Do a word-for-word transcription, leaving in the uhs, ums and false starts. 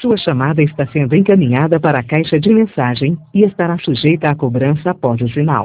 Sua chamada está sendo encaminhada para a caixa de mensagem e estará sujeita à cobrança após o sinal.